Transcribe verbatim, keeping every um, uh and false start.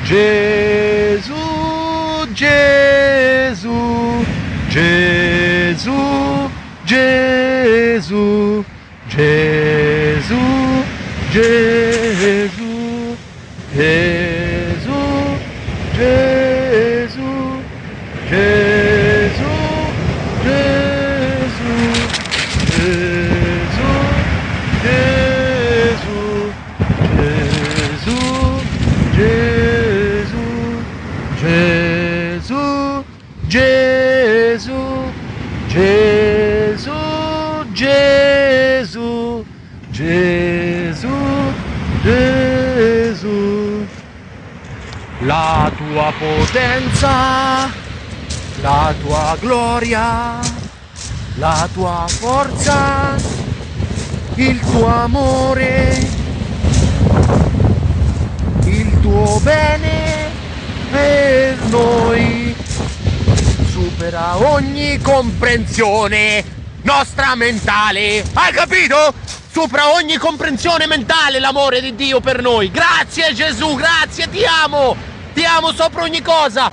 Gesù, Gesù, Gesù, Gesù, Gesù, Gesù, Gesù, Gesù, Gesù, Gesù, Gesù, Gesù, Gesù, Gesù, Gesù, Gesù, Gesù, Gesù, Gesù, la tua potenza, la tua gloria, la tua forza, il tuo amore, il tuo bene per noi supera ogni comprensione nostra mentale. Hai capito? Supera ogni comprensione mentale l'amore di Dio per noi. Grazie Gesù, grazie, ti amo, ti amo sopra ogni cosa.